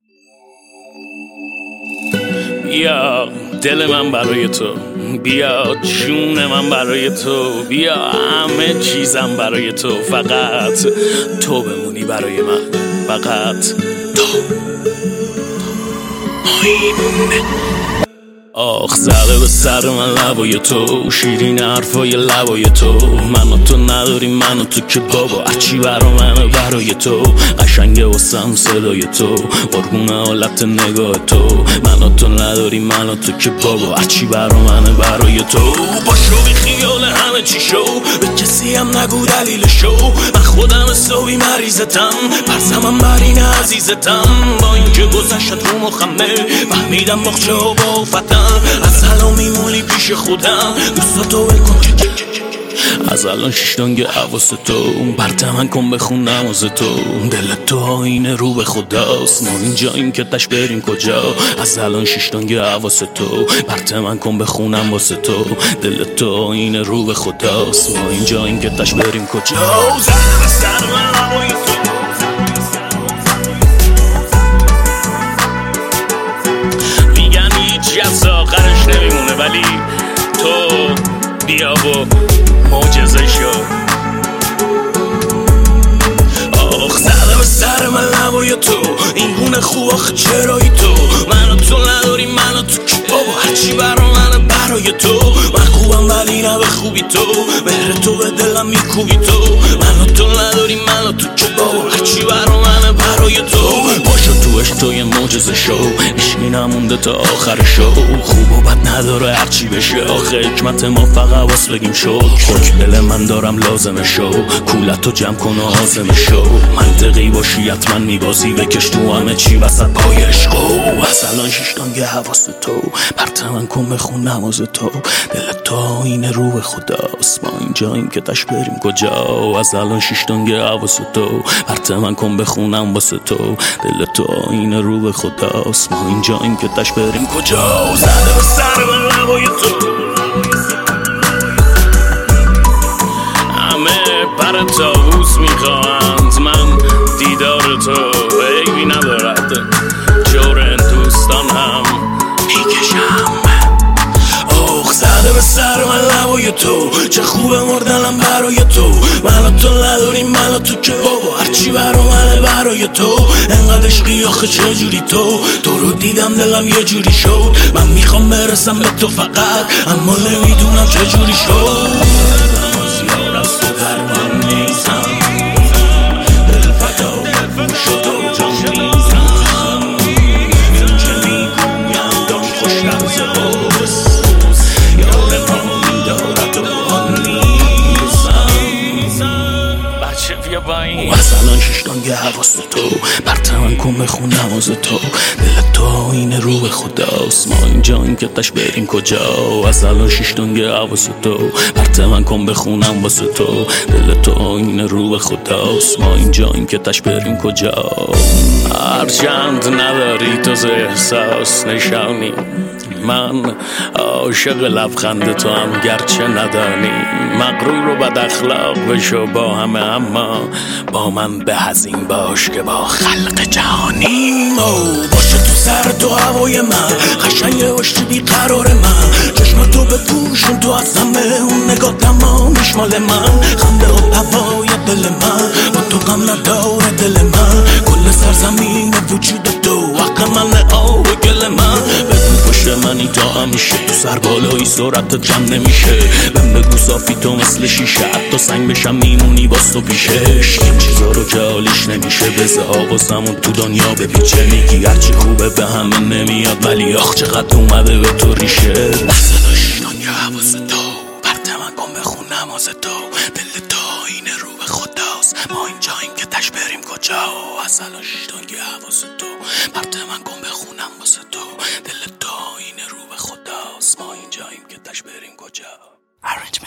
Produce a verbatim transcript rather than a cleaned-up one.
بیا دل من برای تو، بیا جون من برای تو، بیا همه چیزم برای تو، فقط تو بمونی برای من، فقط تو. مایمونه آخ زده به سر من لبای تو، شیرین حرفای لبای تو، من و تو نداریم من و تو که بابا هرچی برا منه برای تو، قشنگه واسم صدای تو، قربون حالت نگاه تو، من و تو نداریم من و تو که بابا هرچی برا منه برای تو. باشو بی خیال همه چی شو، به کسی هم نگو دلیل شو، من خودم حسابی مریضتم، پرسمم بر این عزیزتم، با اینکه گذشت رو مخمه فهمیدم باخچه ها با فتم، از الان میمونی پیش خودم، دوستاتو ول کن که از الان شیشتانگه حواس تو، برته من کن بخونم از تو، دل تو آینه رو به خداست، ما اینجاییم که تش بریم کجا، از الان شیشتانگه حواس تو، برته من کن بخونم واسه تو، دل تو آینه رو به خداست، ما اینجاییم که تش بریم کجا. زده به سر من لبای تو، میگن هیچی از آخرش نمیمونه، ولی تو بیا و معجزه شو. آخ زده به سر من لبای تو، این گونه خوب آخه چرایی تو، من و تو نداریم من و تو که بابا هرچی برا منه برای تو، من خوبم ولی نه به خوبی تو، مهر تو به دلم میکوبی تو، من و تو نداریم من و تو که بابا هرچی برا منه برای تو. باشو تو عشق تو یه معجزه شو، عشقی نمونده تا آخر شو، خوب و بد نداره هرچی بشه، آخه حکمت ما فقط واس بگیم شو، خاک دل من دارم لازمه شو، کولتو جمع کن و آزمه شو، منطقی باشی حتما میبازی، بکش تو همه چی وسط پای عشقو، از الان شیشتانگه حواس تو، برته من کن بخون نماز تو، دل تو آینه رو به خداست، ما اینجاییم که تش بریم کجا، از الان شیشتانگه حواس تو، برته من کن بخونم واسه تو، دل تو آینه رو به خداست، ما اینجاییم که تش بریم کجا. زده به سر من لبای تو، همه پر طاووس میخواهند، من دیدار تو عیبی ندارد، جور دوستان هم میکشم. آخ زده به سر من لبای تو، چه خوبه مردنم برای تو، من و تو نداریم من و تو که بابا هرچی برا منه برای تو، انقدر عشقی آخه چجوری تو، تو رو دیدم دلم یه جوری شد، من میخوام برسم به تو فقط، اما نمیدونم چجوری شد، زیاد از تو درمان نیستم، دل فدا دل شد و جان میزم، این که میگویم دان خوش لحظه هست، یار ما میدارد و آن نیستم. بچه بیا با این از الان شیشتانگه حواس تو، برته من کن بخونم از تو، دل تو آینه رو به خداست، ما اینجاییم که تش بریم کجا، از الان شیشتانگه حواس تو، برته من کن بخونم واسه تو، دل تو آینه رو به خداست، ما اینجاییم که تش بریم کجا. هرچند نداری تو ز احساس نشانی، من عاشق لبخند تو هم گرچه ندانی، مغرور و بد اخلاق بشو با همه، اما با من به هزین باش که با خلق جهانیم. باشه تو سر تو هوای من، قشنگ باشی بی قرار من، چشم تو بپوشون تو از همه، اون نگاه تمامیش مال من، خنده و هوای دل من، با تو غم نداره دل من، کل سرزمین وجود تو حق من آب گل من، بگو پشت منی تا همیشه، تو سر بالایی سرعتت جمع نمیشه، بهم بگو صافی تو مثل شیشه، حتی سنگ بشم میمونی باز تو پیشش، این چیزا رو که حالیش نمیشه، بزه حواسمون تو دنیا بپیچه، میگی هرچی خوبه به همه نمیاد، ولی آخ چقدر اومده به تو ریشه، دست داشتانگه حواس تو، برته من کن بخون نماز تو، دل تو آینه رو به خداست، ما اینجاییم که تش بریم کجا، از الان شیشتانگه حواس تو، برته من کن بخونم واسه تو، دل تو آینه رو به خداست، ما اینجاییم که تش بریم کجا.